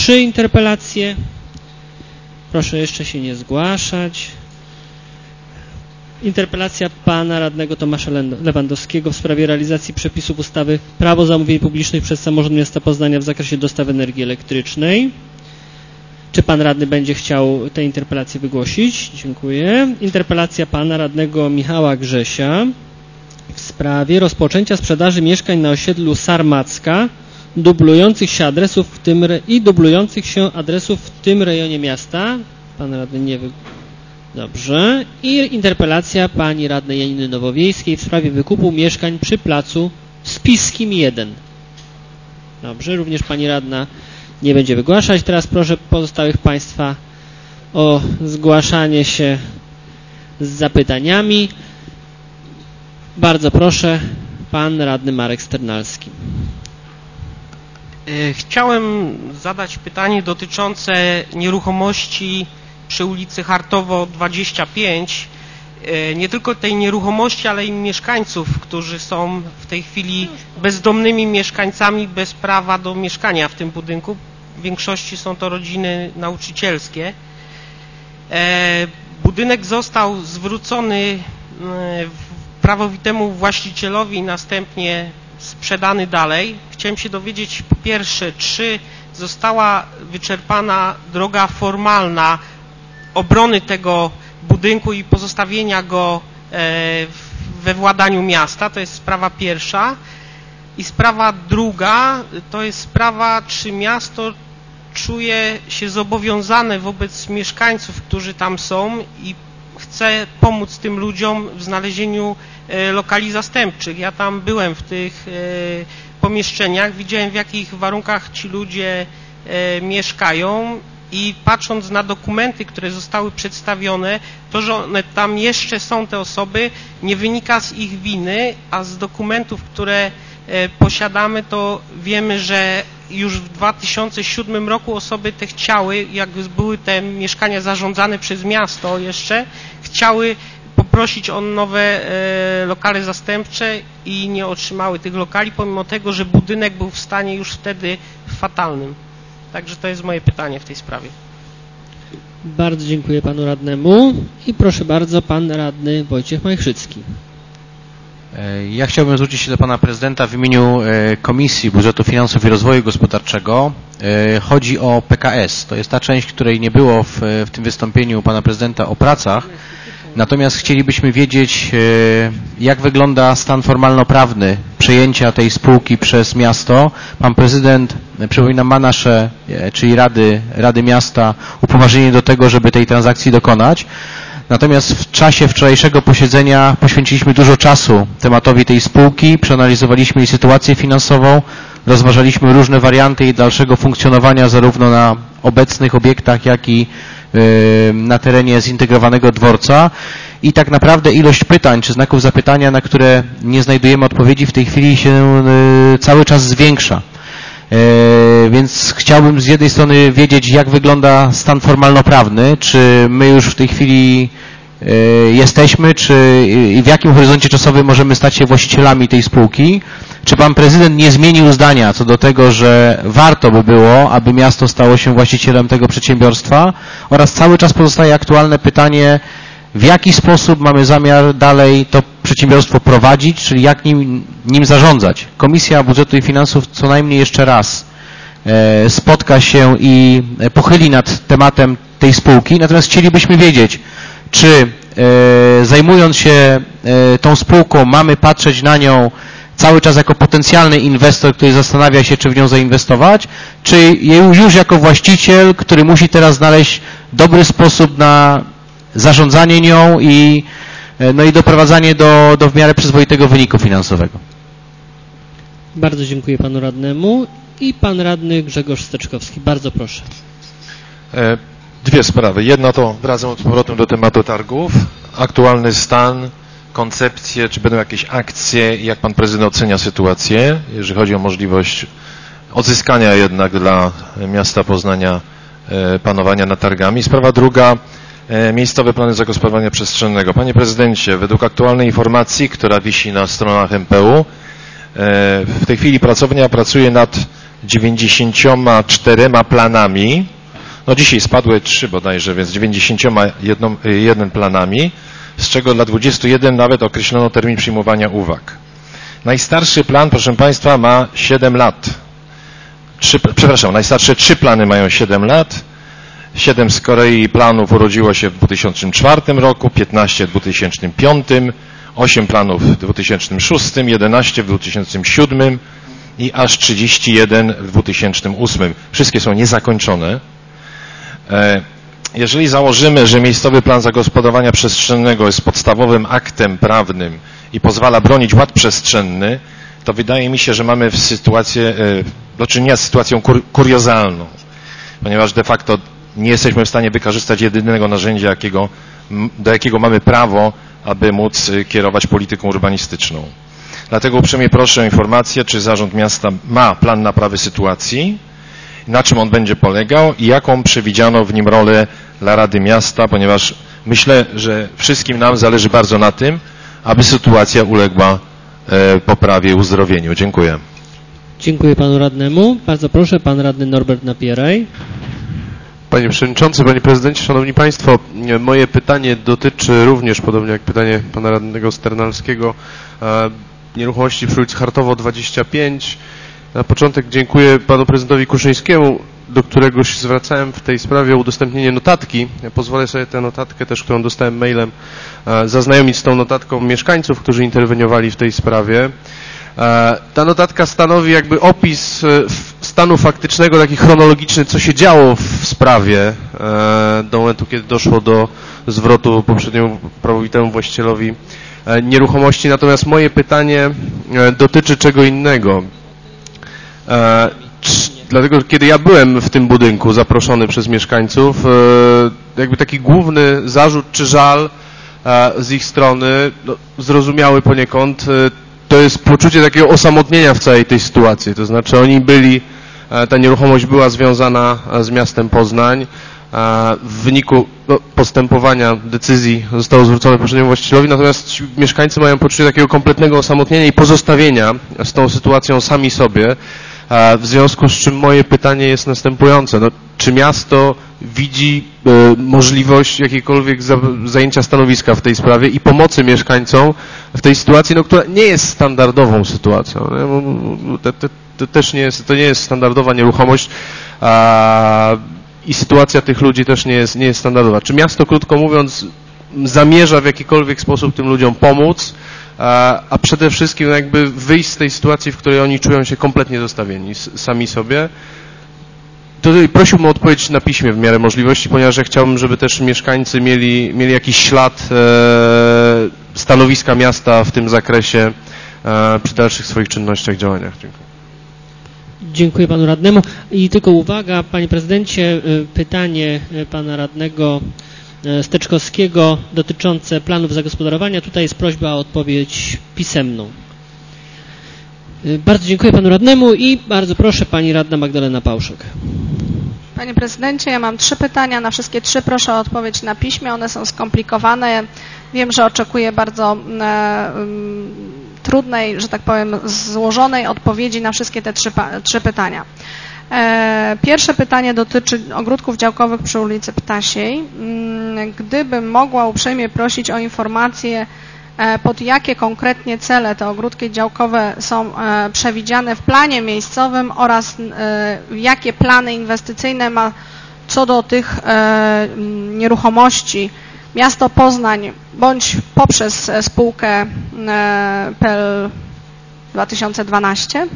3 interpelacje. Proszę jeszcze się nie zgłaszać. Interpelacja pana radnego Tomasza Lewandowskiego w sprawie realizacji przepisów ustawy Prawo zamówień publicznych przez samorząd miasta Poznania w zakresie dostaw energii elektrycznej. Czy pan radny będzie chciał tę interpelację wygłosić? Dziękuję. Interpelacja pana radnego Michała Grzesia w sprawie rozpoczęcia sprzedaży mieszkań na osiedlu Sarmacka dublujących się adresów w tym rejonie miasta. Pan radny nie Dobrze. I interpelacja pani radnej Janiny Nowowiejskiej w sprawie wykupu mieszkań przy placu Spiskim 1. Dobrze, również pani radna nie będzie wygłaszać. Teraz proszę pozostałych państwa o zgłaszanie się z zapytaniami. Bardzo proszę, pan radny Marek Sternalski. Chciałem zadać pytanie dotyczące nieruchomości przy ulicy Hartowo 25. Nie tylko tej nieruchomości, ale i mieszkańców, którzy są w tej chwili bezdomnymi mieszkańcami bez prawa do mieszkania w tym budynku. W większości są to rodziny nauczycielskie. Budynek został zwrócony prawowitemu właścicielowi i następnie sprzedany dalej. Chciałem się dowiedzieć, po pierwsze, czy została wyczerpana droga formalna obrony tego budynku i pozostawienia go we władaniu miasta. To jest sprawa pierwsza. I sprawa druga to jest sprawa, czy miasto czuje się zobowiązane wobec mieszkańców, którzy tam są i chce pomóc tym ludziom w znalezieniu lokali zastępczych. Ja tam byłem w tych pomieszczeniach, widziałem, w jakich warunkach ci ludzie mieszkają i patrząc na dokumenty, które zostały przedstawione, to, że one tam jeszcze są, te osoby, nie wynika z ich winy, a z dokumentów, które posiadamy, to wiemy, że już w 2007 roku osoby te chciały, jak były te mieszkania zarządzane przez miasto jeszcze, chciały poprosić o nowe lokale zastępcze i nie otrzymały tych lokali, pomimo tego, że budynek był w stanie już wtedy fatalnym. Także to jest moje pytanie w tej sprawie. Bardzo dziękuję panu radnemu i proszę bardzo, pan radny Wojciech Majchrzycki. Ja chciałbym zwrócić się do pana prezydenta w imieniu Komisji Budżetu Finansów i Rozwoju Gospodarczego. Chodzi o PKS. To jest ta część, której nie było w tym wystąpieniu pana prezydenta o pracach. Natomiast chcielibyśmy wiedzieć, jak wygląda stan formalno-prawny przejęcia tej spółki przez miasto. Pan prezydent, przypominam, ma nasze, czyli Rady Miasta, upoważnienie do tego, żeby tej transakcji dokonać. Natomiast w czasie wczorajszego posiedzenia poświęciliśmy dużo czasu tematowi tej spółki, przeanalizowaliśmy jej sytuację finansową, rozważaliśmy różne warianty jej dalszego funkcjonowania zarówno na obecnych obiektach, jak i na terenie zintegrowanego dworca i tak naprawdę ilość pytań czy znaków zapytania, na które nie znajdujemy odpowiedzi, w tej chwili się cały czas zwiększa. Więc chciałbym z jednej strony wiedzieć, jak wygląda stan formalno-prawny, czy my już w tej chwili jesteśmy, i w jakim horyzoncie czasowym możemy stać się właścicielami tej spółki. Czy pan prezydent nie zmienił zdania co do tego, że warto by było, aby miasto stało się właścicielem tego przedsiębiorstwa, oraz cały czas pozostaje aktualne pytanie, w jaki sposób mamy zamiar dalej to przedsiębiorstwo prowadzić, czyli jak nim zarządzać. Komisja Budżetu i Finansów co najmniej jeszcze raz spotka się i pochyli nad tematem tej spółki, natomiast chcielibyśmy wiedzieć, czy zajmując się tą spółką mamy patrzeć na nią cały czas jako potencjalny inwestor, który zastanawia się, czy w nią zainwestować, czy już jako właściciel, który musi teraz znaleźć dobry sposób na zarządzanie nią i doprowadzanie do w miarę przyzwoitego wyniku finansowego. Bardzo dziękuję panu radnemu i pan radny Grzegorz Steczkowski. Bardzo proszę. Dwie sprawy. Jedna to wracam z powrotem do tematu targów. Aktualny stan, koncepcje, czy będą jakieś akcje, jak pan prezydent ocenia sytuację, jeżeli chodzi o możliwość odzyskania jednak dla miasta Poznania panowania nad targami. Sprawa druga, miejscowe plany zagospodarowania przestrzennego. Panie prezydencie, według aktualnej informacji, która wisi na stronach MPU, w tej chwili pracownia pracuje nad 94 planami, no dzisiaj spadły 3 bodajże, więc 91 planami, z czego dla 21 nawet określono termin przyjmowania uwag. Najstarszy plan, proszę Państwa, ma 7 lat. Najstarsze 3 plany mają 7 lat. 7 z kolei planów urodziło się w 2004 roku, 15 w 2005, 8 planów w 2006, 11 w 2007 i aż 31 w 2008. Wszystkie są niezakończone. Jeżeli założymy, że miejscowy plan zagospodarowania przestrzennego jest podstawowym aktem prawnym i pozwala bronić ład przestrzenny, to wydaje mi się, że mamy do czynienia z sytuacją kuriozalną, ponieważ de facto nie jesteśmy w stanie wykorzystać jedynego narzędzia, do jakiego mamy prawo, aby móc kierować polityką urbanistyczną. Dlatego uprzejmie proszę o informację, czy Zarząd Miasta ma plan naprawy sytuacji, na czym on będzie polegał i jaką przewidziano w nim rolę dla Rady Miasta, ponieważ myślę, że wszystkim nam zależy bardzo na tym, aby sytuacja uległa poprawie i uzdrowieniu. Dziękuję. Dziękuję panu radnemu. Bardzo proszę, pan radny Norbert Napieraj. Panie Przewodniczący, Panie Prezydencie, Szanowni Państwo, moje pytanie dotyczy również, podobnie jak pytanie Pana Radnego Sternalskiego, nieruchomości przy ulicy Hartowo 25. Na początek dziękuję Panu Prezydentowi Kuszyńskiemu, do którego się zwracałem w tej sprawie o udostępnienie notatki. Ja pozwolę sobie tę notatkę też, którą dostałem mailem, zaznajomić z tą notatką mieszkańców, którzy interweniowali w tej sprawie. Ta notatka stanowi jakby opis stanu faktycznego, taki chronologiczny, co się działo w sprawie do momentu, kiedy doszło do zwrotu poprzedniemu prawowitemu właścicielowi nieruchomości. Natomiast moje pytanie dotyczy czego innego. Dlatego, kiedy ja byłem w tym budynku zaproszony przez mieszkańców, jakby taki główny zarzut czy żal z ich strony, no, zrozumiały poniekąd, to jest poczucie takiego osamotnienia w całej tej sytuacji. To znaczy oni ta nieruchomość była związana z miastem Poznań. W wyniku postępowania decyzji zostało zwrócone poprzedniemu właścicielowi, natomiast ci mieszkańcy mają poczucie takiego kompletnego osamotnienia i pozostawienia z tą sytuacją sami sobie, w związku z czym moje pytanie jest następujące. No, czy miasto widzi możliwość jakiejkolwiek zajęcia stanowiska w tej sprawie i pomocy mieszkańcom w tej sytuacji, no, która nie jest standardową sytuacją. To nie jest standardowa nieruchomość i sytuacja tych ludzi też nie jest standardowa. Czy miasto, krótko mówiąc, zamierza w jakikolwiek sposób tym ludziom pomóc, a przede wszystkim jakby wyjść z tej sytuacji, w której oni czują się kompletnie zostawieni sami sobie? Tutaj prosiłbym o odpowiedź na piśmie w miarę możliwości, ponieważ ja chciałbym, żeby też mieszkańcy mieli jakiś ślad stanowiska miasta w tym zakresie przy dalszych swoich czynnościach, działaniach. Dziękuję. Dziękuję panu radnemu. I tylko uwaga, panie prezydencie, pytanie pana radnego Steczkowskiego dotyczące planów zagospodarowania. Tutaj jest prośba o odpowiedź pisemną. Bardzo dziękuję panu radnemu i bardzo proszę pani radna Magdalena Pałszek. Panie prezydencie, ja mam 3 pytania. Na wszystkie 3 proszę o odpowiedź na piśmie. One są skomplikowane. Wiem, że oczekuję bardzo trudnej, że tak powiem, złożonej odpowiedzi na wszystkie te 3 pytania. Pierwsze pytanie dotyczy ogródków działkowych przy ulicy Ptasiej. Gdybym mogła uprzejmie prosić o informację, pod jakie konkretnie cele te ogródki działkowe są przewidziane w planie miejscowym oraz jakie plany inwestycyjne ma co do tych nieruchomości miasto Poznań bądź poprzez spółkę PL 2012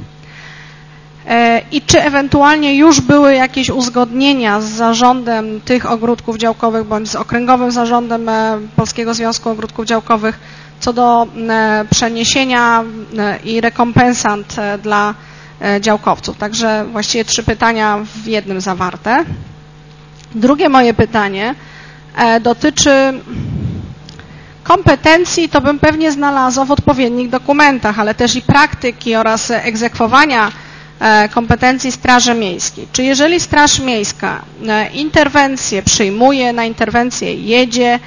i czy ewentualnie już były jakieś uzgodnienia z zarządem tych ogródków działkowych bądź z okręgowym zarządem Polskiego Związku Ogródków Działkowych co do przeniesienia i rekompensat dla działkowców. Także właściwie 3 pytania w jednym zawarte. Drugie moje pytanie dotyczy kompetencji, to bym pewnie znalazła w odpowiednich dokumentach, ale też i praktyki oraz egzekwowania kompetencji Straży Miejskiej. Czy jeżeli Straż Miejska interwencję przyjmuje, na interwencję jedzie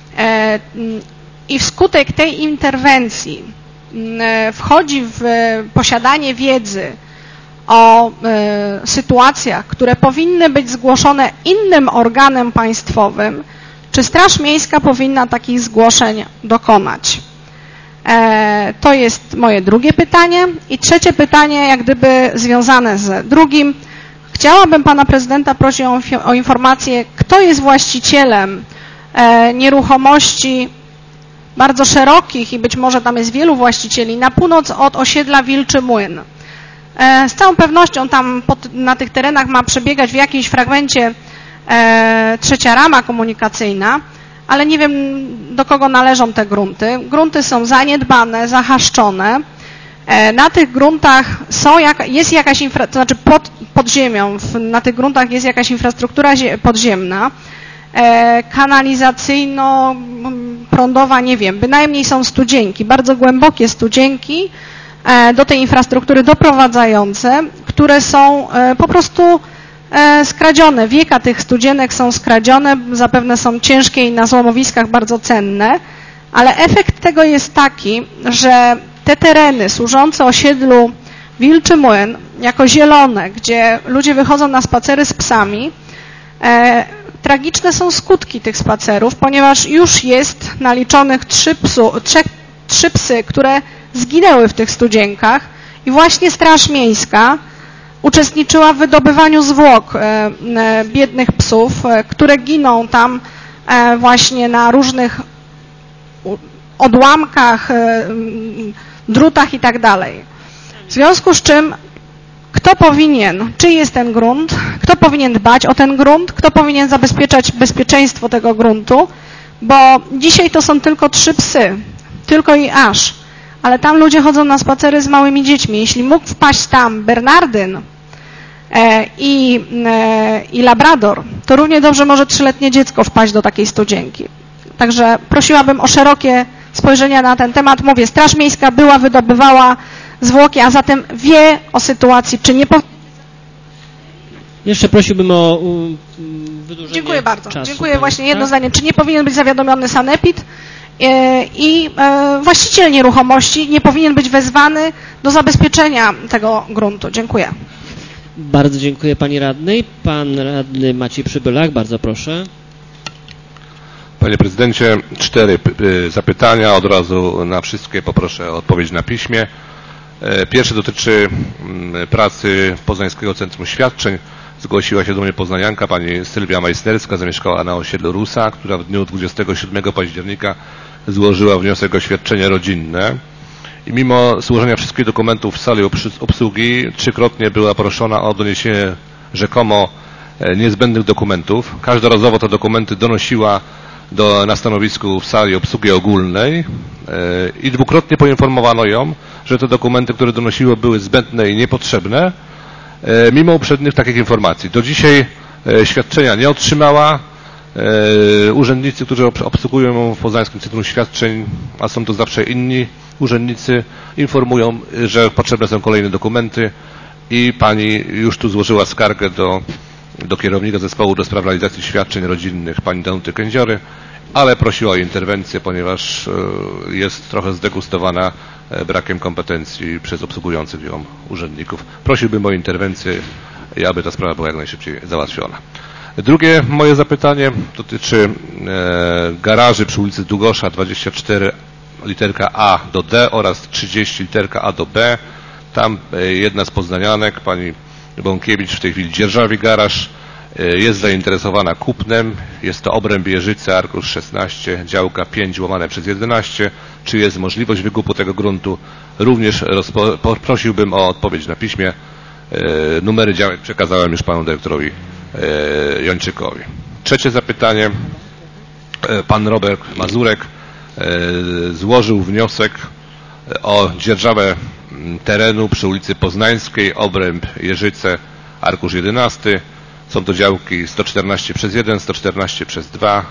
i wskutek tej interwencji wchodzi w posiadanie wiedzy o sytuacjach, które powinny być zgłoszone innym organem państwowym, czy Straż Miejska powinna takich zgłoszeń dokonać? To jest moje drugie pytanie. I trzecie pytanie, jak gdyby związane z drugim. Chciałabym pana prezydenta prosić o informację, kto jest właścicielem nieruchomości bardzo szerokich i być może tam jest wielu właścicieli na północ od osiedla Wilczy Młyn. Z całą pewnością tam na tych terenach ma przebiegać w jakimś fragmencie trzecia rama komunikacyjna, ale nie wiem, do kogo należą te grunty. Grunty są zaniedbane, zahaszczone. Na tych gruntach jest jakaś to znaczy pod ziemią, na tych gruntach jest jakaś infrastruktura podziemna, kanalizacyjno-prądowa, nie wiem, bynajmniej są studzienki, bardzo głębokie studzienki do tej infrastruktury doprowadzające, które są po prostu skradzione. Wieka tych studzienek są skradzione, zapewne są ciężkie i na złomowiskach bardzo cenne, ale efekt tego jest taki, że te tereny służące osiedlu Wilczy Młyn jako zielone, gdzie ludzie wychodzą na spacery z psami, tragiczne są skutki tych spacerów, ponieważ już jest naliczonych 3 psy, które zginęły w tych studzienkach i właśnie Straż Miejska uczestniczyła w wydobywaniu zwłok biednych psów, które giną tam właśnie na różnych odłamkach, drutach i tak dalej. W związku z czym czyj jest ten grunt, kto powinien dbać o ten grunt, kto powinien zabezpieczać bezpieczeństwo tego gruntu, bo dzisiaj to są tylko 3 psy, tylko i aż, ale tam ludzie chodzą na spacery z małymi dziećmi. Jeśli mógł wpaść tam Bernardyn i Labrador, to równie dobrze może 3-letnie dziecko wpaść do takiej studzienki. Także prosiłabym o szerokie spojrzenie na ten temat. Mówię, Straż Miejska wydobywała zwłoki, a zatem wie o sytuacji, czy nie powinien. Jeszcze prosiłbym o wydłużenie Dziękuję bardzo. czasu. Dziękuję. Właśnie jedno zdanie. Czy nie powinien być zawiadomiony sanepid i właściciel nieruchomości nie powinien być wezwany do zabezpieczenia tego gruntu? Dziękuję. Bardzo dziękuję pani radnej. Pan radny Maciej Przybylak, bardzo proszę. Panie prezydencie, 4 zapytania, od razu na wszystkie poproszę o odpowiedź na piśmie. Pierwsze dotyczy pracy Poznańskiego Centrum Świadczeń. Zgłosiła się do mnie poznanianka, pani Sylwia Majsnerska, zamieszkała na osiedlu Rusa, która w dniu 27 października złożyła wniosek o świadczenie rodzinne. I mimo złożenia wszystkich dokumentów w sali obsługi 3-krotnie była proszona o doniesienie rzekomo niezbędnych dokumentów. Każdorazowo te dokumenty donosiła na stanowisku w sali obsługi ogólnej i 2-krotnie poinformowano ją, że te dokumenty, które donosiły, były zbędne i niepotrzebne, mimo uprzednich takich informacji. Do dzisiaj świadczenia nie otrzymała. Urzędnicy, którzy obsługują ją w Poznańskim Centrum Świadczeń, a są to zawsze inni urzędnicy, informują, że potrzebne są kolejne dokumenty i pani już tu złożyła skargę do kierownika zespołu do spraw realizacji świadczeń rodzinnych, pani Danuty Kędziory, ale prosiła o interwencję, ponieważ jest trochę zdegustowana brakiem kompetencji przez obsługujących ją urzędników. Prosiłbym o interwencję i aby ta sprawa była jak najszybciej załatwiona. Drugie moje zapytanie dotyczy garaży przy ulicy Długosza 24 literka A do D oraz 30 literka A do B. Tam jedna z poznanianek, pani Bąkiewicz, w tej chwili dzierżawi garaż, jest zainteresowana kupnem. Jest to obręb Jeżyce, arkusz 16, działka 5/11. Czy jest możliwość wykupu tego gruntu? Również prosiłbym o odpowiedź na piśmie. Numery działek przekazałem już panu dyrektorowi Jończykowi. Trzecie zapytanie. Pan Robert Mazurek złożył wniosek o dzierżawę terenu przy ulicy Poznańskiej, obręb Jeżyce, arkusz 11. Są to działki 114/1, 114/2,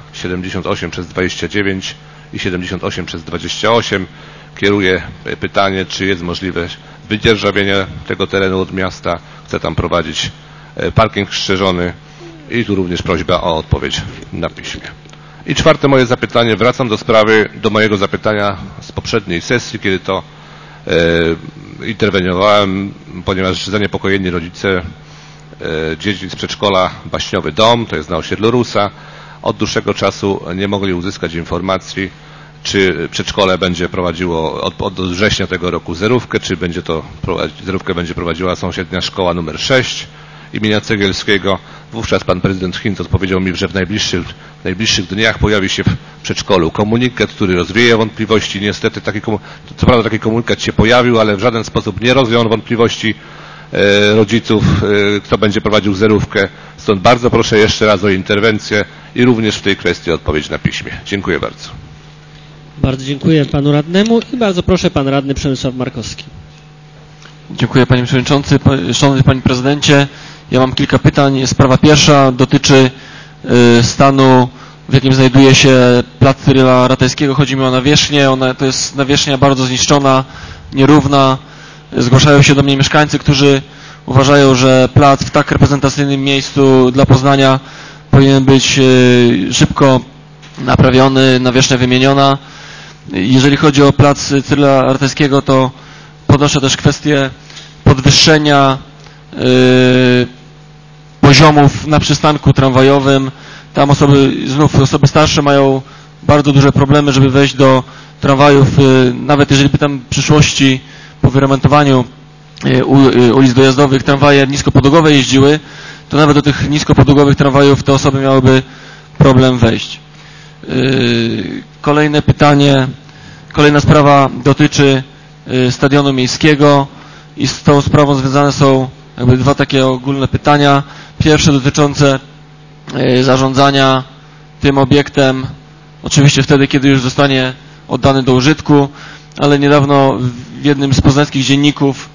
78/29 i 78/28. Kieruję pytanie, czy jest możliwość wydzierżawienia tego terenu od miasta. Chcę tam prowadzić parking strzeżony i tu również prośba o odpowiedź na piśmie. I czwarte moje zapytanie, wracam do mojego zapytania z poprzedniej sesji, kiedy to interweniowałem, ponieważ zaniepokojeni rodzice dzieci z przedszkola Baśniowy Dom, to jest na osiedlu Rusa, od dłuższego czasu nie mogli uzyskać informacji, czy przedszkole będzie prowadziło od września tego roku zerówkę, czy zerówkę będzie prowadziła sąsiednia szkoła numer 6 imienia Cegielskiego. Wówczas pan prezydent Hinz odpowiedział mi, że w najbliższych dniach pojawi się w przedszkolu komunikat, który rozwieje wątpliwości. Niestety co prawda taki komunikat się pojawił, ale w żaden sposób nie rozwiał on wątpliwości rodziców, kto będzie prowadził zerówkę. Stąd bardzo proszę jeszcze raz o interwencję i również w tej kwestii odpowiedź na piśmie. Dziękuję bardzo. Bardzo dziękuję panu radnemu i bardzo proszę pan radny Przemysław Markowski. Dziękuję panie przewodniczący. Szanowny panie prezydencie, ja mam kilka pytań. Sprawa pierwsza dotyczy stanu, w jakim znajduje się plac Cyryla Ratajskiego. Chodzi mi o nawierzchnię. To jest nawierzchnia bardzo zniszczona, nierówna. Zgłaszają się do mnie mieszkańcy, którzy uważają, że plac w tak reprezentacyjnym miejscu dla Poznania powinien być szybko naprawiony, nawierzchnia wymieniona. Jeżeli chodzi o plac Cyryla Ratajskiego, to podnoszę też kwestię podwyższenia poziomów na przystanku tramwajowym. Tam osoby starsze mają bardzo duże problemy, żeby wejść do tramwajów. Nawet jeżeli by tam w przyszłości po wyremontowaniu ulic dojazdowych tramwaje niskopodłogowe jeździły, to nawet do tych niskopodłogowych tramwajów te osoby miałyby problem wejść. Kolejne pytanie, kolejna sprawa dotyczy stadionu miejskiego i z tą sprawą związane są jakby dwa takie ogólne pytania. Pierwsze dotyczące zarządzania tym obiektem, oczywiście wtedy, kiedy już zostanie oddany do użytku, ale niedawno w jednym z poznańskich dzienników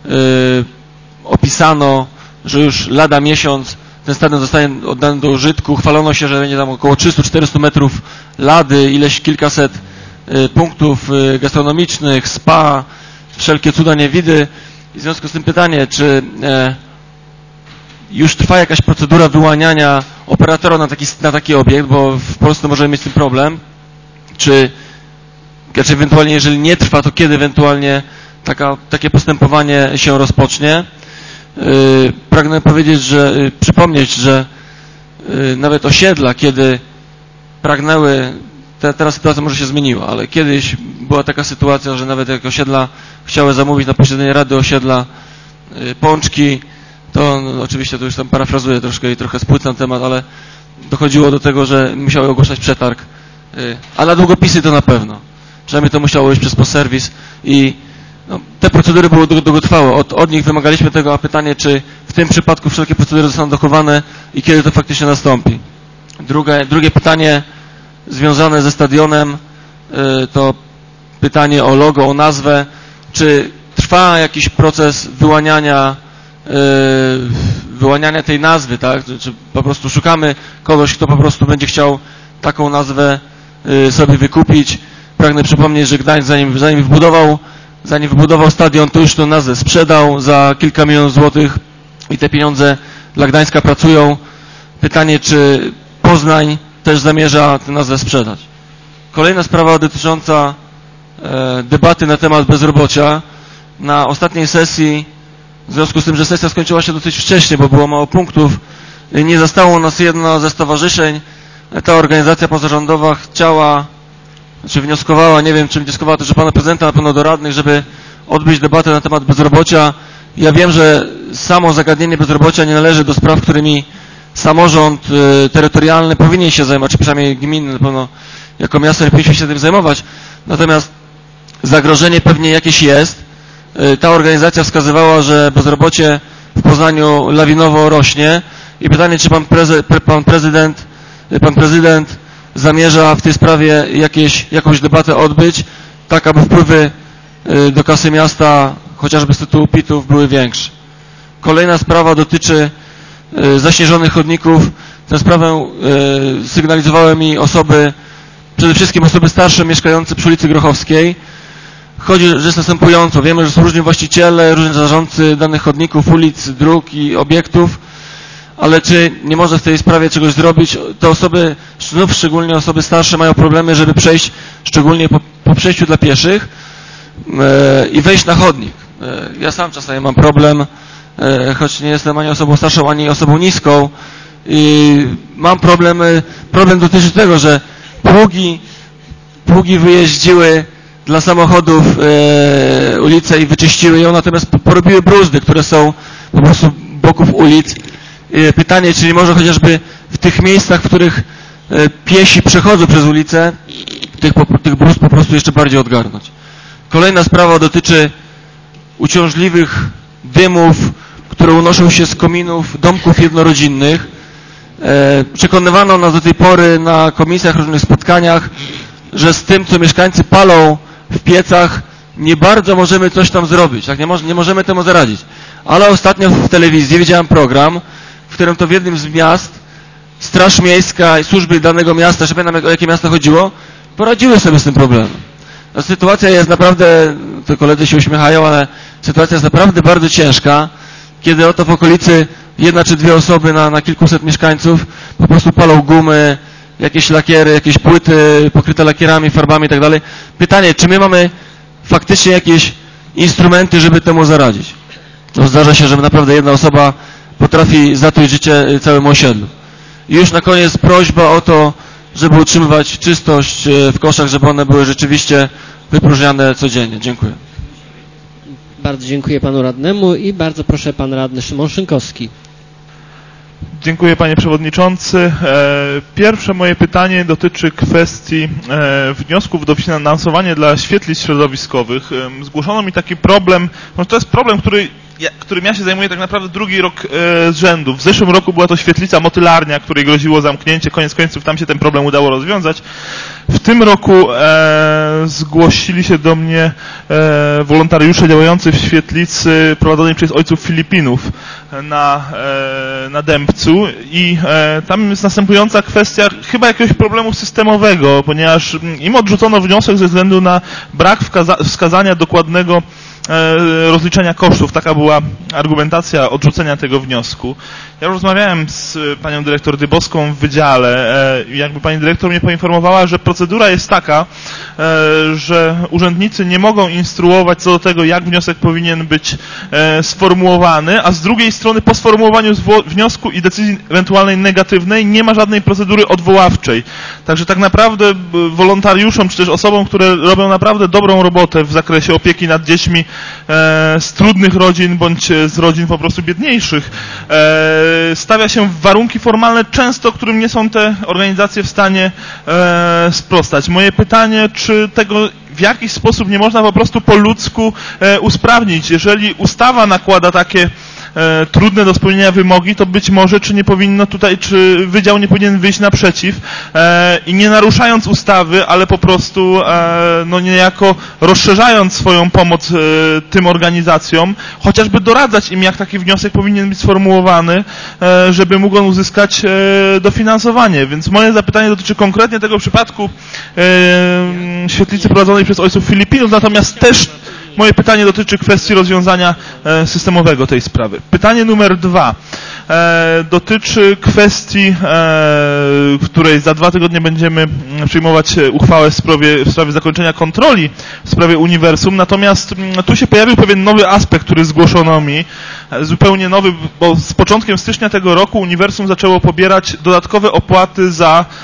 opisano, że już lada miesiąc ten stadion zostanie oddany do użytku. Chwalono się, że będzie tam około 300-400 metrów lady, kilkaset punktów gastronomicznych, spa, wszelkie cuda niewidy. I w związku z tym pytanie, czy już trwa jakaś procedura wyłaniania operatora na taki obiekt, bo w Polsce możemy mieć z tym problem, czy ewentualnie, jeżeli nie trwa, to kiedy ewentualnie takie postępowanie się rozpocznie. Pragnę przypomnieć, że nawet osiedla, kiedy pragnęły, teraz sytuacja może się zmieniła, ale kiedyś była taka sytuacja, że nawet jak osiedla chciały zamówić na posiedzenie Rady Osiedla pączki, to oczywiście to już tam parafrazuję troszkę i trochę spłycam temat, ale dochodziło do tego, że musiały ogłaszać przetarg, a na długopisy to na pewno. Przynajmniej to musiało iść przez postserwis i te procedury były długotrwałe. Od nich wymagaliśmy tego, a pytanie, czy w tym przypadku wszelkie procedury zostaną dochowane i kiedy to faktycznie nastąpi. Drugie pytanie związane ze stadionem to pytanie o logo, o nazwę. Czy trwa jakiś proces wyłaniania tej nazwy, tak? Czy po prostu szukamy kogoś, kto po prostu będzie chciał taką nazwę sobie wykupić. Pragnę przypomnieć, że Gdańsk zanim wybudował stadion, to już tę nazwę sprzedał za kilka milionów złotych i te pieniądze dla Gdańska pracują. Pytanie, czy Poznań też zamierza tę nazwę sprzedać. Kolejna sprawa dotycząca debaty na temat bezrobocia. Na ostatniej sesji, w związku z tym, że sesja skończyła się dosyć wcześnie, bo było mało punktów, nie zastało nas jedno ze stowarzyszeń. Ta organizacja pozarządowa wnioskowała, nie wiem, czy wnioskowała też do pana prezydenta, na pewno do radnych, żeby odbyć debatę na temat bezrobocia. Ja wiem, że samo zagadnienie bezrobocia nie należy do spraw, którymi samorząd terytorialny powinien się zajmować, czy przynajmniej gminny, na pewno jako miasto nie powinniśmy się tym zajmować. Natomiast zagrożenie pewnie jakieś jest. Ta organizacja wskazywała, że bezrobocie w Poznaniu lawinowo rośnie i pytanie, czy pan prezydent zamierza w tej sprawie jakąś debatę odbyć, tak aby wpływy do kasy miasta, chociażby z tytułu PIT-ów, były większe. Kolejna sprawa dotyczy zaśnieżonych chodników. Tę sprawę sygnalizowały mi przede wszystkim osoby starsze mieszkające przy ulicy Grochowskiej. Chodzi rzecz następująco. Wiemy, że są różni właściciele, różni zarządcy danych chodników, ulic, dróg i obiektów, ale czy nie można w tej sprawie czegoś zrobić? Te osoby, szczególnie osoby starsze, mają problemy, żeby przejść, szczególnie po przejściu dla pieszych. i wejść na chodnik. Ja sam czasami mam problem, choć nie jestem ani osobą starszą, ani osobą niską i mam problem dotyczy tego, że pługi wyjeździły dla samochodów ulicę i wyczyściły ją, natomiast porobiły bruzdy, które są po prostu boków ulic. Pytanie, czy nie może chociażby w tych miejscach, w których piesi przechodzą przez ulicę, tych bruzd po prostu jeszcze bardziej odgarnąć. Kolejna sprawa dotyczy uciążliwych dymów, które unoszą się z kominów domków jednorodzinnych. Przekonywano nas do tej pory na komisjach, różnych spotkaniach, że z tym, co mieszkańcy palą w piecach, nie bardzo możemy coś tam zrobić, tak? Nie możemy temu zaradzić. Ale ostatnio w telewizji widziałem program, w którym to w jednym z miast Straż Miejska i służby danego miasta, jeszcze pamiętam, o jakie miasto chodziło, poradziły sobie z tym problemem. No, sytuacja jest naprawdę, to koledzy się uśmiechają, ale sytuacja jest naprawdę bardzo ciężka, kiedy oto w okolicy jedna czy dwie osoby na kilkuset mieszkańców po prostu palą gumy, jakieś lakiery, jakieś płyty pokryte lakierami, farbami i tak dalej. Pytanie, czy my mamy faktycznie jakieś instrumenty, żeby temu zaradzić? No, zdarza się, że naprawdę jedna osoba potrafi zatruć życie całemu osiedlu. I już na koniec prośba o to, żeby utrzymywać czystość w koszach, żeby one były rzeczywiście wypróżniane codziennie. Dziękuję. Bardzo dziękuję panu radnemu i bardzo proszę pan radny Szymon Szynkowski. Dziękuję panie przewodniczący. Pierwsze moje pytanie dotyczy kwestii wniosków o dofinansowanie dla świetlic środowiskowych. Zgłoszono mi taki problem, no to jest problem, którym ja się zajmuję tak naprawdę drugi rok z rzędu. W zeszłym roku była to świetlica Motylarnia, której groziło zamknięcie. Koniec końców tam się ten problem udało rozwiązać. W tym roku zgłosili się do mnie wolontariusze działający w świetlicy prowadzonej przez ojców Filipinów na Dębcu i tam jest następująca kwestia chyba jakiegoś problemu systemowego, ponieważ im odrzucono wniosek ze względu na brak wskazania dokładnego rozliczenia kosztów. Taka była argumentacja odrzucenia tego wniosku. Ja już rozmawiałem z panią dyrektor Dybowską w wydziale i jakby pani dyrektor mnie poinformowała, że procedura jest taka, że urzędnicy nie mogą instruować co do tego, jak wniosek powinien być sformułowany, a z drugiej strony po sformułowaniu wniosku i decyzji ewentualnej negatywnej nie ma żadnej procedury odwoławczej. Także tak naprawdę wolontariuszom, czy też osobom, które robią naprawdę dobrą robotę w zakresie opieki nad dziećmi z trudnych rodzin, bądź z rodzin po prostu biedniejszych, stawia się warunki formalne często, którym nie są te organizacje w stanie sprostać. Moje pytanie, czy tego w jakiś sposób nie można po prostu po ludzku usprawnić? Jeżeli ustawa nakłada takie trudne do spełnienia wymogi, to być może czy nie powinno tutaj, czy wydział nie powinien wyjść naprzeciw i nie naruszając ustawy, ale po prostu no niejako rozszerzając swoją pomoc tym organizacjom, chociażby doradzać im, jak taki wniosek powinien być sformułowany, żeby mógł on uzyskać dofinansowanie. Więc moje zapytanie dotyczy konkretnie tego przypadku świetlicy prowadzonej przez ojców Filipinów, natomiast też moje pytanie dotyczy kwestii rozwiązania systemowego tej sprawy. Pytanie numer 2 dotyczy kwestii, w której za 2 tygodnie będziemy przyjmować uchwałę w sprawie zakończenia kontroli w sprawie uniwersum. Natomiast tu się pojawił pewien nowy aspekt, który zgłoszono mi, zupełnie nowy, bo z początkiem stycznia tego roku uniwersum zaczęło pobierać dodatkowe opłaty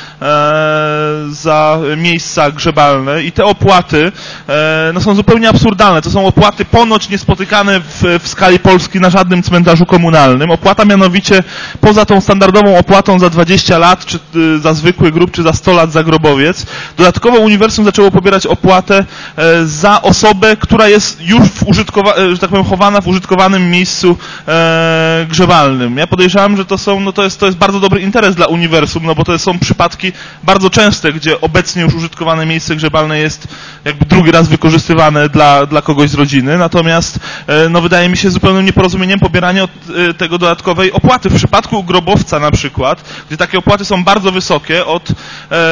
za miejsca grzebalne i te opłaty no, są zupełnie absurdalne. To są opłaty ponoć niespotykane w skali Polski na żadnym cmentarzu komunalnym. Opłata mianowicie poza tą standardową opłatą za 20 lat, czy za zwykły grób, czy za 100 lat za grobowiec, dodatkowo uniwersum zaczęło pobierać opłatę za osobę, która jest już że tak powiem, chowana w użytkowanym miejscu grzebalnym. Ja podejrzewam, że to jest bardzo dobry interes dla uniwersum, no bo to są przypadki bardzo częste, gdzie obecnie już użytkowane miejsce grzebalne jest jakby drugi raz wykorzystywane dla kogoś z rodziny, natomiast no wydaje mi się zupełnym nieporozumieniem pobieranie tego dodatkowej opłaty. W przypadku grobowca na przykład, gdzie takie opłaty są bardzo wysokie, od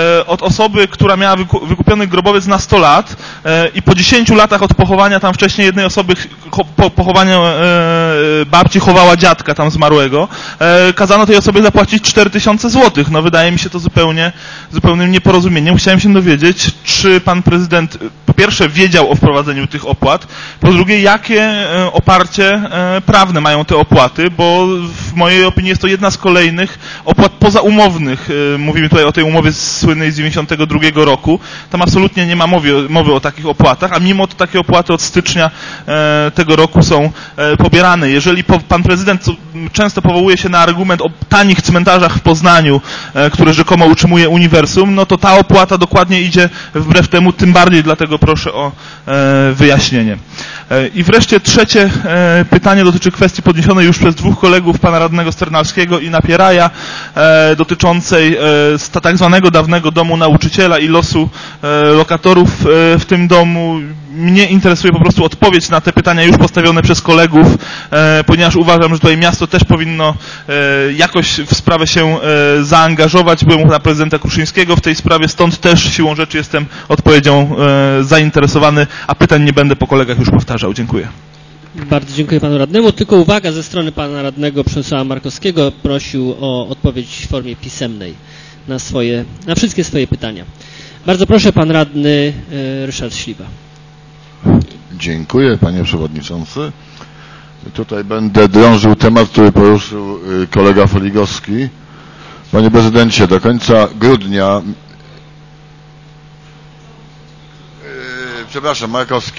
osoby, która miała wykupiony grobowiec na 100 lat i po 10 latach od pochowania tam wcześniej jednej osoby, po pochowaniu babci chowała dziadka tam zmarłego, kazano tej osobie zapłacić 4000 zł. No wydaje mi się to zupełnym nieporozumieniem. Chciałem się dowiedzieć, czy pan prezydent po pierwsze wiedział o wprowadzeniu tych opłat, po drugie jakie oparcie prawne mają te opłaty, bo w mojej opinii jest to jedna z kolejnych opłat pozaumownych. Mówimy tutaj o tej umowie słynnej z 92 roku. Tam absolutnie nie ma mowy o takich opłatach, a mimo to takie opłaty od stycznia tego roku są pobierane. Jeżeli pan prezydent często powołuje się na argument o tanich cmentarzach w Poznaniu, które rzekomo utrzymuje uniwersum, no to ta opłata dokładnie idzie wbrew temu, tym bardziej dlatego proszę o wyjaśnienie. I wreszcie trzecie pytanie dotyczy kwestii podniesionej już przez dwóch kolegów, pana radnego Sternalskiego i Napieraja, dotyczącej tak zwanego dawnego domu nauczyciela i losu lokatorów w tym domu. Mnie interesuje po prostu odpowiedź na te pytania już postawione przez kolegów, ponieważ uważam, że tutaj miasto też powinno jakoś w sprawę się zaangażować. Byłem u pana prezydenta Kruszyńskiego w tej sprawie, stąd też siłą rzeczy jestem odpowiedzią zainteresowany, a pytań nie będę po kolegach już powtarzał. Dziękuję. Bardzo dziękuję panu radnemu. Tylko uwaga ze strony pana radnego Przemysława Markowskiego. Prosił o odpowiedź w formie pisemnej na wszystkie swoje pytania. Bardzo proszę, pan radny Ryszard Śliwa. Dziękuję, panie przewodniczący. Tutaj będę drążył temat, który poruszył kolega Foligowski. Panie prezydencie, do końca grudnia... Przepraszam, Markowski.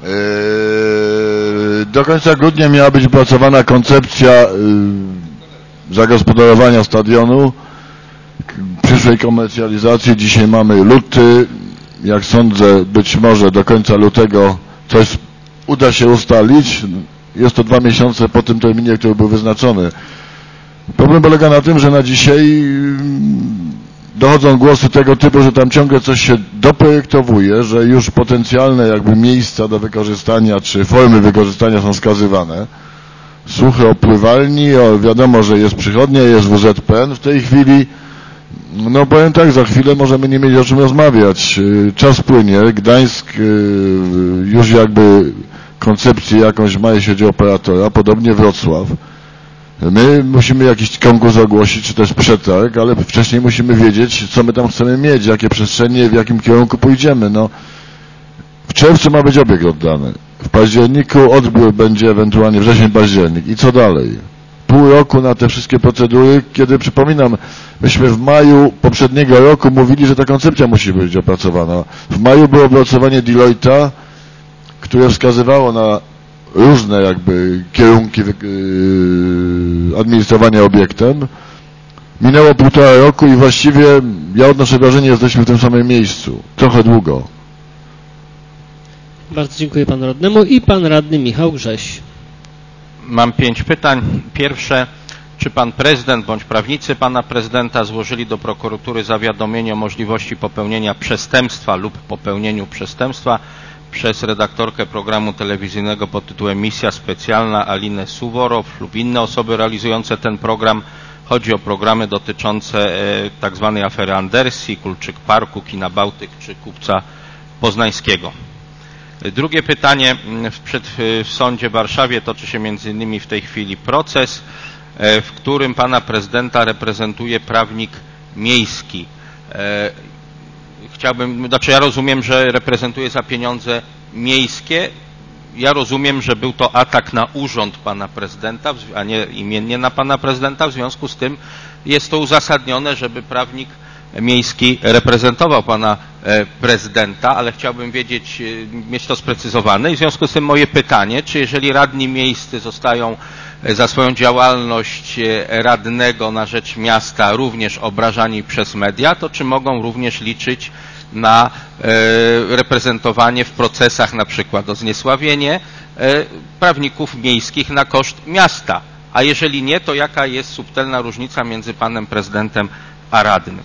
Do końca grudnia miała być opracowana koncepcja zagospodarowania stadionu, przyszłej komercjalizacji. Dzisiaj mamy luty. Jak sądzę, być może do końca lutego coś uda się ustalić. Jest to 2 miesiące po tym terminie, który był wyznaczony. Problem polega na tym, że na dzisiaj dochodzą głosy tego typu, że tam ciągle coś się doprojektowuje, że już potencjalne jakby miejsca do wykorzystania, czy formy wykorzystania są wskazywane. Słuchy o pływalni, wiadomo, że jest przychodnia, jest WZPN w tej chwili. No powiem tak, za chwilę możemy nie mieć o czym rozmawiać. Czas płynie, Gdańsk już jakby koncepcję jakąś ma, jeśli chodzi o operatora, podobnie Wrocław. My musimy jakiś konkurs ogłosić, czy też przetarg, ale wcześniej musimy wiedzieć, co my tam chcemy mieć, jakie przestrzenie, w jakim kierunku pójdziemy. No, w czerwcu ma być obieg oddany. W październiku odbiór będzie ewentualnie wrzesień-październik. I co dalej? Pół roku na te wszystkie procedury, kiedy, przypominam, myśmy w maju poprzedniego roku mówili, że ta koncepcja musi być opracowana. W maju było opracowanie Deloitte'a, które wskazywało na różne jakby kierunki administrowania obiektem. Minęło 1,5 roku i właściwie ja odnoszę wrażenie, że jesteśmy w tym samym miejscu. Trochę długo. Bardzo dziękuję panu radnemu i pan radny Michał Grześ. Mam 5 pytań. Pierwsze, czy pan prezydent bądź prawnicy pana prezydenta złożyli do prokuratury zawiadomienie o możliwości popełnienia przestępstwa lub popełnieniu przestępstwa przez redaktorkę programu telewizyjnego pod tytułem Misja Specjalna Alinę Suworow lub inne osoby realizujące ten program? Chodzi o programy dotyczące tak zwanej afery Andersji, Kulczyk Parku, Kina Bałtyk czy Kupca Poznańskiego. Drugie pytanie. W sądzie w Warszawie toczy się między innymi w tej chwili proces, w którym pana prezydenta reprezentuje prawnik miejski. Ja rozumiem, że reprezentuje za pieniądze miejskie. Ja rozumiem, że był to atak na urząd pana prezydenta, a nie imiennie na pana prezydenta. W związku z tym jest to uzasadnione, żeby prawnik miejski reprezentował pana prezydenta, ale chciałbym mieć to sprecyzowane. I w związku z tym moje pytanie, czy jeżeli radni miejscy zostają za swoją działalność radnego na rzecz miasta również obrażani przez media, to czy mogą również liczyć na reprezentowanie w procesach na przykład o zniesławienie prawników miejskich na koszt miasta? A jeżeli nie, to jaka jest subtelna różnica między panem prezydentem a radnym?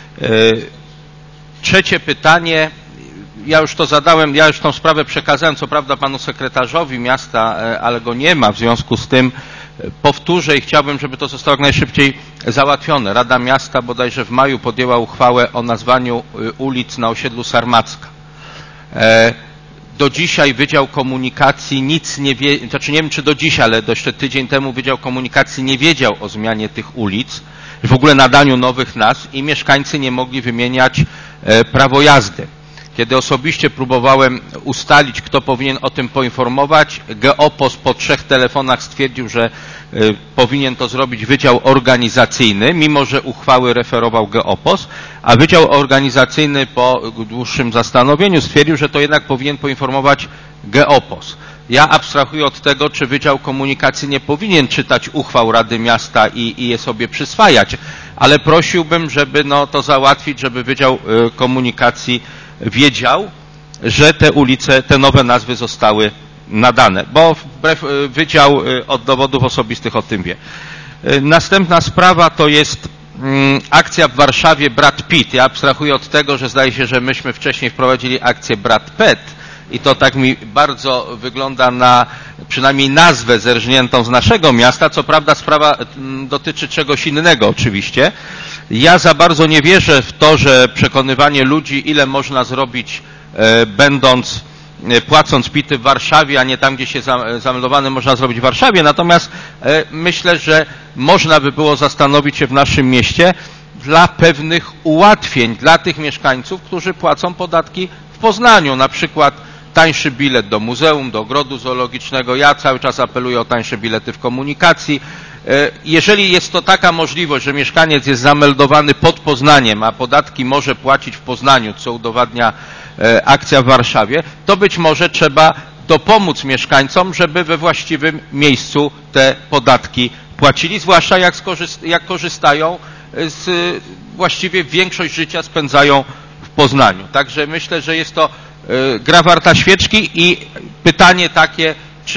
Trzecie pytanie. Ja już to zadałem, ja już tą sprawę przekazałem, co prawda panu sekretarzowi miasta, ale go nie ma, w związku z tym powtórzę i chciałbym, żeby to zostało jak najszybciej załatwione. Rada Miasta bodajże w maju podjęła uchwałę o nazwaniu ulic na osiedlu Sarmacka. Do dzisiaj Wydział Komunikacji nic nie wie, znaczy nie wiem czy do dzisiaj, ale jeszcze tydzień temu Wydział Komunikacji nie wiedział o zmianie tych ulic, w ogóle nadaniu nowych nazw i mieszkańcy nie mogli wymieniać prawo jazdy. Kiedy osobiście próbowałem ustalić, kto powinien o tym poinformować, Geopos po 3 telefonach stwierdził, że powinien to zrobić Wydział Organizacyjny, mimo że uchwały referował Geopos, a Wydział Organizacyjny po dłuższym zastanowieniu stwierdził, że to jednak powinien poinformować Geopos. Ja abstrahuję od tego, czy Wydział Komunikacji nie powinien czytać uchwał Rady Miasta i je sobie przyswajać, ale prosiłbym, żeby to załatwić, żeby Wydział Komunikacji wiedział, że te ulice, te nowe nazwy zostały nadane, bo wbrew Wydział od Dowodów Osobistych o tym wie. Następna sprawa to jest akcja w Warszawie Brat Pitt. Ja abstrahuję od tego, że zdaje się, że myśmy wcześniej wprowadzili akcję Brat Pet i to tak mi bardzo wygląda na przynajmniej nazwę zerżniętą z naszego miasta. Co prawda sprawa dotyczy czegoś innego oczywiście. Ja za bardzo nie wierzę w to, że przekonywanie ludzi, ile można zrobić płacąc pity w Warszawie, a nie tam, gdzie się zameldowany można zrobić w Warszawie. Natomiast myślę, że można by było zastanowić się w naszym mieście dla pewnych ułatwień dla tych mieszkańców, którzy płacą podatki w Poznaniu. Na przykład tańszy bilet do muzeum, do ogrodu zoologicznego. Ja cały czas apeluję o tańsze bilety w komunikacji. Jeżeli jest to taka możliwość, że mieszkaniec jest zameldowany pod Poznaniem, a podatki może płacić w Poznaniu, co udowadnia akcja w Warszawie, to być może trzeba dopomóc mieszkańcom, żeby we właściwym miejscu te podatki płacili, zwłaszcza jak korzystają właściwie większość życia spędzają w Poznaniu. Także myślę, że jest to gra warta świeczki i pytanie takie,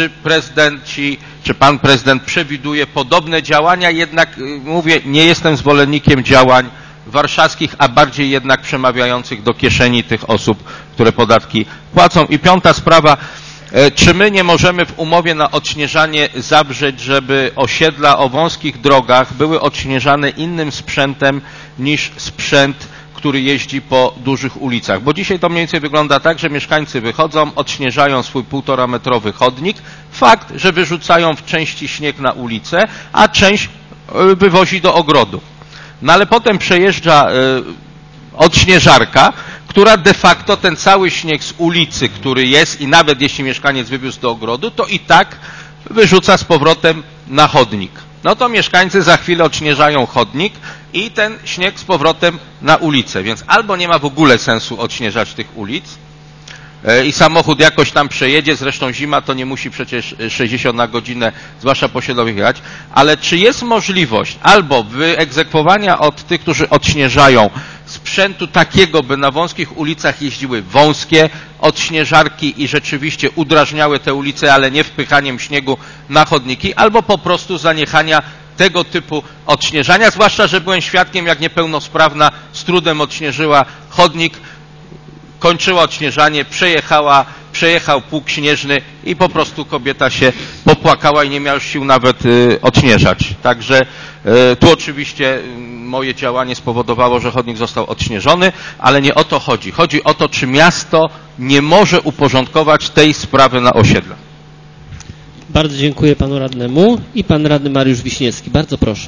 czy pan prezydent przewiduje podobne działania, jednak mówię, nie jestem zwolennikiem działań warszawskich, a bardziej jednak przemawiających do kieszeni tych osób, które podatki płacą. I 5. sprawa, czy my nie możemy w umowie na odśnieżanie zawrzeć, żeby osiedla o wąskich drogach były odśnieżane innym sprzętem niż sprzęt, który jeździ po dużych ulicach. Bo dzisiaj to mniej więcej wygląda tak, że mieszkańcy wychodzą, odśnieżają swój 1,5-metrowy chodnik. Fakt, że wyrzucają w części śnieg na ulicę, a część wywozi do ogrodu. No ale potem przejeżdża odśnieżarka, która de facto ten cały śnieg z ulicy, który jest i nawet jeśli mieszkaniec wywiózł do ogrodu, to i tak wyrzuca z powrotem na chodnik. No to mieszkańcy za chwilę odśnieżają chodnik i ten śnieg z powrotem na ulicę. Więc albo nie ma w ogóle sensu odśnieżać tych ulic i samochód jakoś tam przejedzie, zresztą zima to nie musi przecież 60 na godzinę, zwłaszcza po osiedlowych jechać, ale czy jest możliwość albo wyegzekwowania od tych, którzy odśnieżają sprzętu takiego, by na wąskich ulicach jeździły wąskie odśnieżarki i rzeczywiście udrażniały te ulice, ale nie wpychaniem śniegu na chodniki, albo po prostu zaniechania tego typu odśnieżania, zwłaszcza, że byłem świadkiem, jak niepełnosprawna z trudem odśnieżyła chodnik, kończyła odśnieżanie, przejechał pług śnieżny i po prostu kobieta się popłakała i nie miała już sił nawet odśnieżać. Także tu oczywiście moje działanie spowodowało, że chodnik został odśnieżony, ale nie o to chodzi. Chodzi o to, czy miasto nie może uporządkować tej sprawy na osiedle. Bardzo dziękuję panu radnemu i pan radny Mariusz Wiśniewski. Bardzo proszę.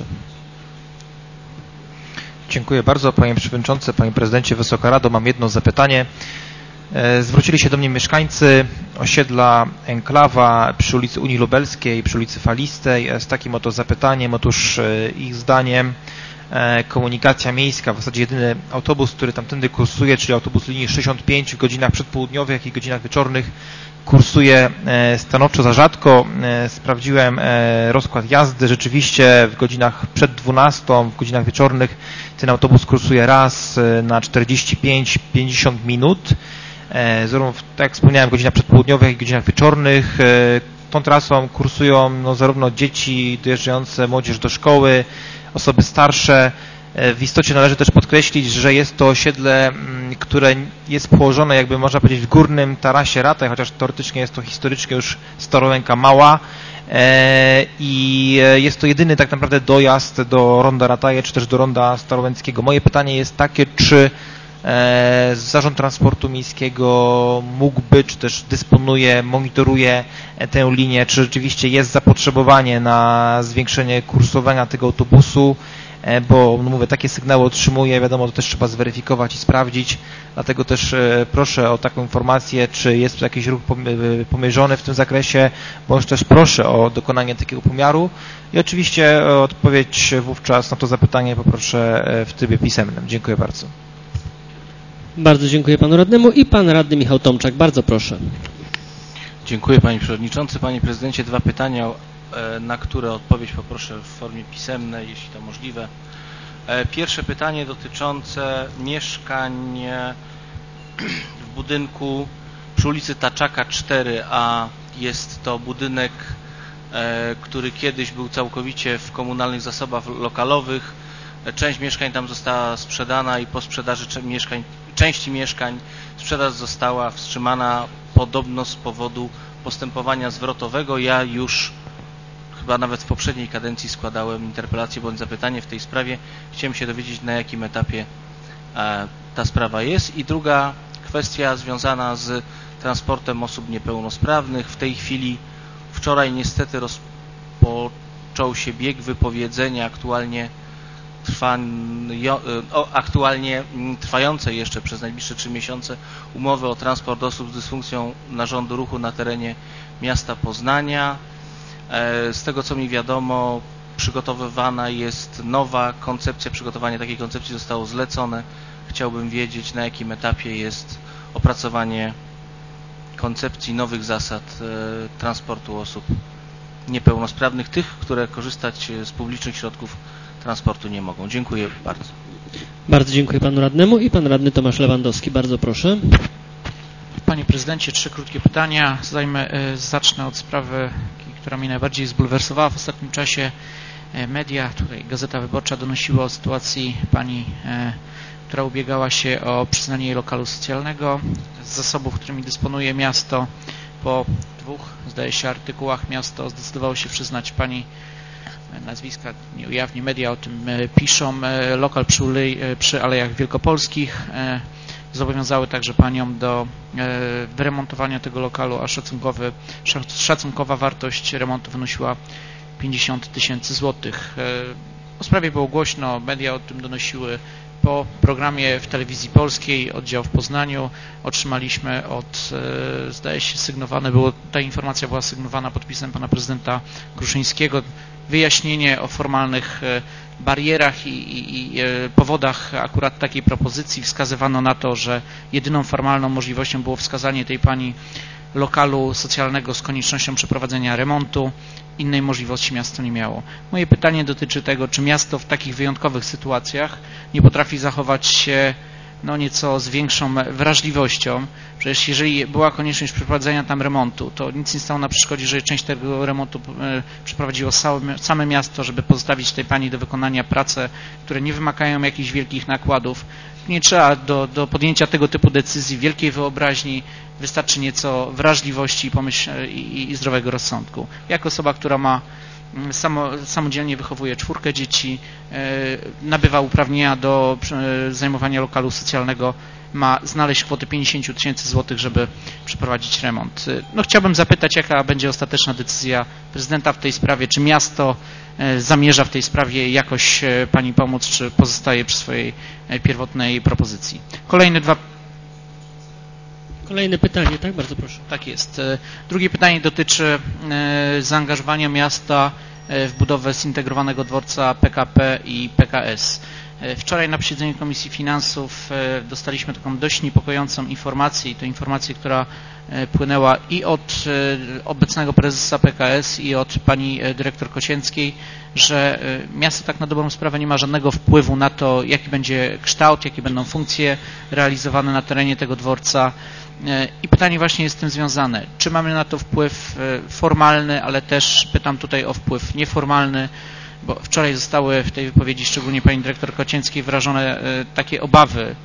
Dziękuję bardzo, panie przewodniczący, panie prezydencie, Wysoka Rado. Mam jedno zapytanie. Zwrócili się do mnie mieszkańcy osiedla Enklawa przy ulicy Unii Lubelskiej, przy ulicy Falistej z takim oto zapytaniem. Otóż ich zdaniem komunikacja miejska, w zasadzie jedyny autobus, który tamtędy kursuje, czyli autobus linii 65 w godzinach przedpołudniowych i godzinach wieczornych, kursuje stanowczo za rzadko. Sprawdziłem rozkład jazdy. Rzeczywiście w godzinach przed 12, w godzinach wieczornych ten autobus kursuje raz na 45-50 minut. Tak jak wspomniałem, w godzinach przedpołudniowych i godzinach wieczornych. Tą trasą kursują zarówno dzieci dojeżdżające, młodzież do szkoły, osoby starsze. W istocie należy też podkreślić, że jest to osiedle, które jest położone, jakby można powiedzieć, w górnym tarasie Rataj, chociaż teoretycznie jest to historycznie już Starołęka Mała i jest to jedyny tak naprawdę dojazd do ronda Rataje, czy też do ronda Starołęckiego. Moje pytanie jest takie, czy Zarząd Transportu Miejskiego mógłby, czy też dysponuje, monitoruje tę linię, czy rzeczywiście jest zapotrzebowanie na zwiększenie kursowania tego autobusu, bo no mówię, takie sygnały otrzymuję, wiadomo, to też trzeba zweryfikować i sprawdzić, dlatego też proszę o taką informację, czy jest jakiś ruch pomierzony w tym zakresie, bądź też proszę o dokonanie takiego pomiaru i oczywiście odpowiedź wówczas na to zapytanie poproszę w trybie pisemnym. Dziękuję bardzo. Bardzo dziękuję panu radnemu i pan radny Michał Tomczak. Bardzo proszę. Dziękuję panie przewodniczący. Panie prezydencie, 2 pytania, na które odpowiedź poproszę w formie pisemnej, jeśli to możliwe. Pierwsze pytanie dotyczące mieszkań w budynku przy ulicy Taczaka 4A. Jest to budynek, który kiedyś był całkowicie w komunalnych zasobach lokalowych. Część mieszkań tam została sprzedana i po sprzedaży części mieszkań sprzedaż została wstrzymana podobno z powodu postępowania zwrotowego. Ja już chyba nawet w poprzedniej kadencji składałem interpelację bądź zapytanie w tej sprawie. Chciałem się dowiedzieć, na jakim etapie ta sprawa jest. I druga kwestia związana z transportem osób niepełnosprawnych. W tej chwili, wczoraj niestety rozpoczął się bieg wypowiedzenia aktualnie trwającej jeszcze przez najbliższe 3 miesiące umowy o transport osób z dysfunkcją narządu ruchu na terenie miasta Poznania. Z tego co mi wiadomo, przygotowywana jest nowa koncepcja, przygotowanie takiej koncepcji zostało zlecone. Chciałbym wiedzieć, na jakim etapie jest opracowanie koncepcji nowych zasad transportu osób niepełnosprawnych, tych, które korzystać z publicznych środków transportu nie mogą. Dziękuję bardzo. Bardzo dziękuję panu radnemu i pan radny Tomasz Lewandowski. Bardzo proszę. Panie prezydencie, 3 krótkie pytania. Zacznę od sprawy, która mnie najbardziej zbulwersowała w ostatnim czasie. Media, tutaj Gazeta Wyborcza donosiła o sytuacji pani, która ubiegała się o przyznanie jej lokalu socjalnego z zasobów, którymi dysponuje miasto. Po 2, zdaje się, artykułach miasto zdecydowało się przyznać pani, nazwiska nie ujawni, media o tym piszą, lokal przy Alejach Wielkopolskich. Zobowiązały także panią do wyremontowania tego lokalu, a szacunkowa wartość remontu wynosiła 50 000 złotych. O sprawie było głośno, media o tym donosiły. Po programie w telewizji polskiej, oddział w Poznaniu, otrzymaliśmy zdaje się, ta informacja była sygnowana podpisem pana prezydenta Kruszyńskiego, wyjaśnienie o formalnych barierach i powodach akurat takiej propozycji. Wskazywano na to, że jedyną formalną możliwością było wskazanie tej pani lokalu socjalnego z koniecznością przeprowadzenia remontu. Innej możliwości miasto nie miało. Moje pytanie dotyczy tego, czy miasto w takich wyjątkowych sytuacjach nie potrafi zachować się nieco z większą wrażliwością. Przecież jeżeli była konieczność przeprowadzenia tam remontu, to nic nie stało na przeszkodzie, że część tego remontu przeprowadziło same miasto, żeby pozostawić tej pani do wykonania prace, które nie wymagają jakichś wielkich nakładów. Nie trzeba do podjęcia tego typu decyzji wielkiej wyobraźni, wystarczy nieco wrażliwości i zdrowego rozsądku. Jako osoba, która samodzielnie wychowuje 4 dzieci, nabywa uprawnienia do zajmowania lokalu socjalnego, ma znaleźć kwotę 50 000 złotych, żeby przeprowadzić remont. Chciałbym zapytać, jaka będzie ostateczna decyzja prezydenta w tej sprawie, czy miasto zamierza w tej sprawie jakoś pani pomóc, czy pozostaje przy swojej pierwotnej propozycji. Kolejne pytanie, tak? Bardzo proszę. Tak jest. Drugie pytanie dotyczy zaangażowania miasta w budowę zintegrowanego dworca PKP i PKS. Wczoraj na posiedzeniu Komisji Finansów dostaliśmy taką dość niepokojącą informację, i to informację, która płynęła i od obecnego prezesa PKS, i od pani dyrektor Kosięckiej, że miasto tak na dobrą sprawę nie ma żadnego wpływu na to, jaki będzie kształt, jakie będą funkcje realizowane na terenie tego dworca. I pytanie właśnie jest z tym związane. Czy mamy na to wpływ formalny, ale też pytam tutaj o wpływ nieformalny, bo wczoraj zostały w tej wypowiedzi, szczególnie pani dyrektor Kosięckiej, wyrażone takie obawy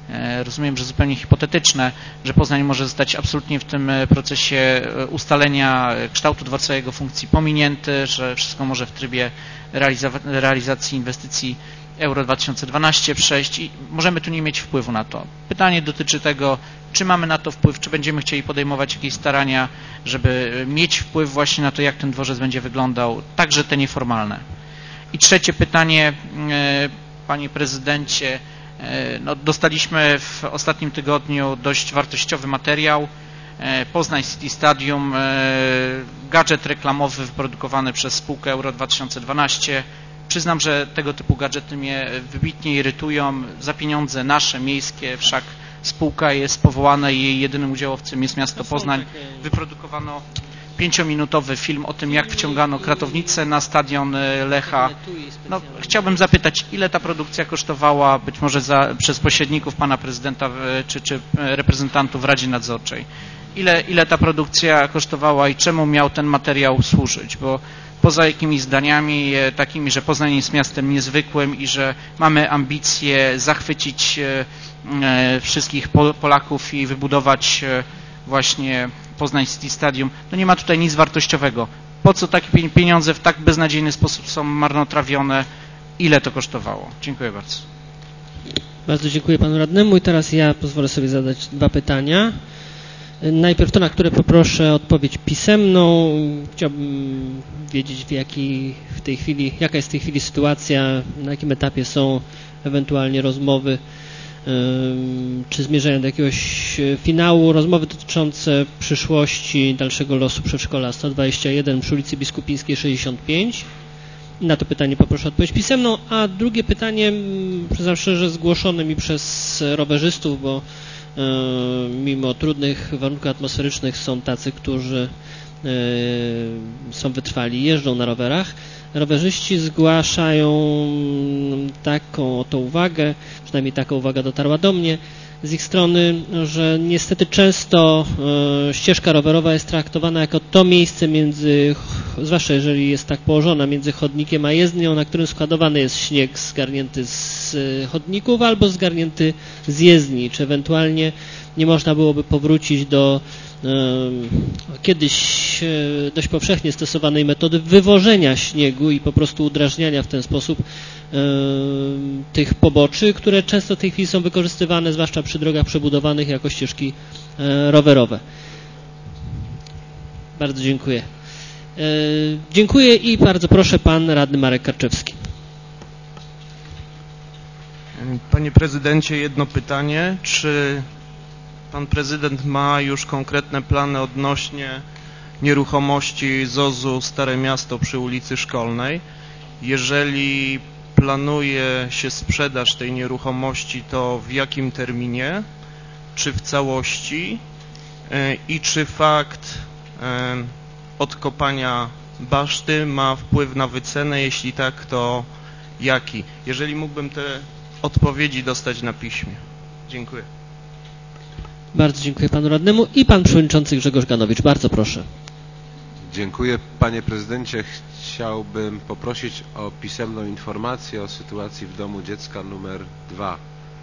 rozumiem, że zupełnie hipotetyczne, że Poznań może zostać absolutnie w tym procesie ustalenia kształtu dworcowego funkcji pominięty, że wszystko może w trybie realizacji inwestycji Euro 2012 przejść i możemy tu nie mieć wpływu na to. Pytanie dotyczy tego, czy mamy na to wpływ, czy będziemy chcieli podejmować jakieś starania, żeby mieć wpływ właśnie na to, jak ten dworzec będzie wyglądał, także te nieformalne. I trzecie pytanie, panie prezydencie, no, dostaliśmy w ostatnim tygodniu dość wartościowy materiał, Poznań City Stadium, gadżet reklamowy wyprodukowany przez spółkę Euro 2012. Przyznam, że tego typu gadżety mnie wybitnie irytują. Za pieniądze nasze, miejskie, wszak spółka jest powołana i jej jedynym udziałowcem jest miasto Poznań. Wyprodukowano 5-minutowy film o tym, jak wciągano kratownicę na stadion Lecha. No, chciałbym zapytać, ile ta produkcja kosztowała, być może przez pośredników pana prezydenta czy reprezentantów w Radzie Nadzorczej. Ile ta produkcja kosztowała i czemu miał ten materiał służyć? Bo poza jakimiś zdaniami takimi, że Poznań jest miastem niezwykłym i że mamy ambicje zachwycić wszystkich Polaków i wybudować właśnie Poznań City Stadium, to nie ma tutaj nic wartościowego. Po co takie pieniądze w tak beznadziejny sposób są marnotrawione? Ile to kosztowało? Dziękuję bardzo. Bardzo dziękuję panu radnemu i teraz ja pozwolę sobie zadać 2 pytania. Najpierw to, na które poproszę odpowiedź pisemną. Chciałbym wiedzieć, jaka jest w tej chwili sytuacja, na jakim etapie są ewentualnie rozmowy, czy zmierzają do jakiegoś finału, rozmowy dotyczące przyszłości, dalszego losu przedszkola 121 przy ulicy Biskupińskiej 65. Na to pytanie poproszę odpowiedź pisemną, a drugie pytanie, przyznam szczerze, zgłoszone mi przez rowerzystów, bo mimo trudnych warunków atmosferycznych są tacy, którzy są wytrwali, jeżdżą na rowerach. Rowerzyści zgłaszają taką oto uwagę, przynajmniej taka uwaga dotarła do mnie z ich strony, że niestety często ścieżka rowerowa jest traktowana jako to miejsce zwłaszcza jeżeli jest tak położona, między chodnikiem a jezdnią, na którym składowany jest śnieg zgarnięty z chodników albo zgarnięty z jezdni, czy ewentualnie nie można byłoby powrócić do kiedyś dość powszechnie stosowanej metody wywożenia śniegu i po prostu udrażniania w ten sposób tych poboczy, które często w tej chwili są wykorzystywane, zwłaszcza przy drogach przebudowanych, jako ścieżki rowerowe. Bardzo dziękuję. Dziękuję i bardzo proszę pan radny Marek Karczewski. Panie prezydencie, jedno pytanie. Czy pan prezydent ma już konkretne plany odnośnie nieruchomości ZOZ-u Stare Miasto przy ulicy Szkolnej? Jeżeli planuje się sprzedaż tej nieruchomości, to w jakim terminie? Czy w całości? I czy fakt odkopania baszty ma wpływ na wycenę? Jeśli tak, to jaki? Jeżeli mógłbym te odpowiedzi dostać na piśmie. Dziękuję. Bardzo dziękuję panu radnemu i pan przewodniczący Grzegorz Ganowicz. Bardzo proszę. Dziękuję panie prezydencie. Chciałbym poprosić o pisemną informację o sytuacji w domu dziecka numer 2.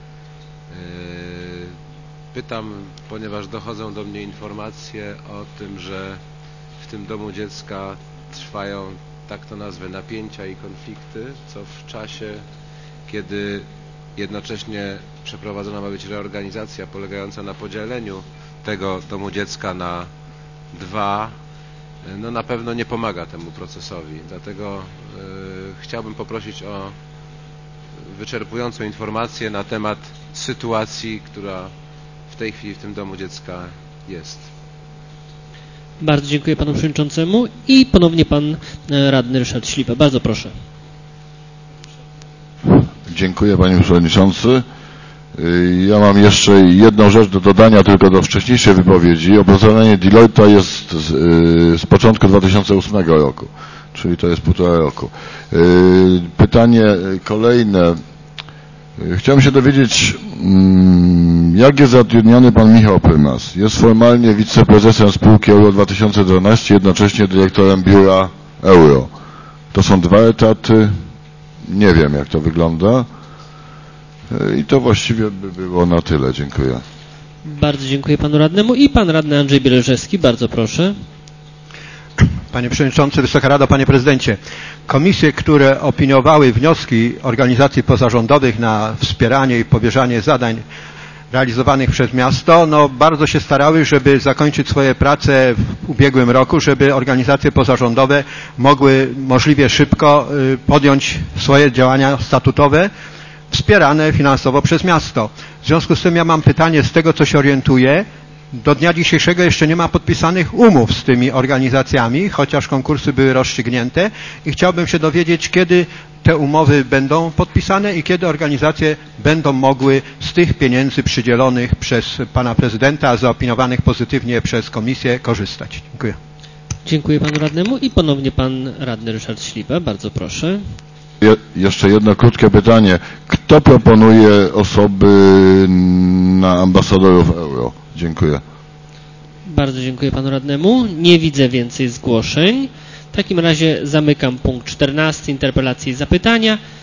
Pytam, ponieważ dochodzą do mnie informacje o tym, że w tym domu dziecka trwają, tak to nazwę, napięcia i konflikty, co w czasie, kiedy jednocześnie przeprowadzona ma być reorganizacja polegająca na podzieleniu tego domu dziecka na 2, no na pewno nie pomaga temu procesowi. Dlatego chciałbym poprosić o wyczerpującą informację na temat sytuacji, która w tej chwili w tym domu dziecka jest. Bardzo dziękuję panu przewodniczącemu i ponownie pan radny Ryszard Śliwa. Bardzo proszę. Dziękuję panie przewodniczący. Ja mam jeszcze jedną rzecz do dodania tylko do wcześniejszej wypowiedzi. Opracowanie Deloitte'a jest z początku 2008 roku, czyli to jest 1,5 roku. Pytanie kolejne. Chciałem się dowiedzieć, jak jest zatrudniony pan Michał Prymas. Jest formalnie wiceprezesem spółki Euro 2012, jednocześnie dyrektorem biura Euro. To są 2 etaty. Nie wiem, jak to wygląda. I to właściwie by było na tyle. Dziękuję. Bardzo dziękuję panu radnemu i pan radny Andrzej Bieleżewski, bardzo proszę. Panie Przewodniczący, Wysoka Rado, Panie Prezydencie. Komisje, które opiniowały wnioski organizacji pozarządowych na wspieranie i powierzanie zadań realizowanych przez miasto, no bardzo się starały, żeby zakończyć swoje prace w ubiegłym roku, żeby organizacje pozarządowe mogły możliwie szybko podjąć swoje działania statutowe, wspierane finansowo przez miasto. W związku z tym ja mam pytanie, z tego co się orientuję, do dnia dzisiejszego jeszcze nie ma podpisanych umów z tymi organizacjami, chociaż konkursy były rozstrzygnięte i chciałbym się dowiedzieć, kiedy te umowy będą podpisane i kiedy organizacje będą mogły z tych pieniędzy przydzielonych przez pana prezydenta, a zaopiniowanych pozytywnie przez komisję korzystać. Dziękuję. Dziękuję panu radnemu i ponownie pan radny Ryszard Śliwa, bardzo proszę. Jeszcze jedno krótkie pytanie. Kto proponuje osoby na ambasadorów euro? Dziękuję. Bardzo dziękuję panu radnemu. Nie widzę więcej zgłoszeń. W takim razie zamykam punkt 14, interpelacje i zapytania.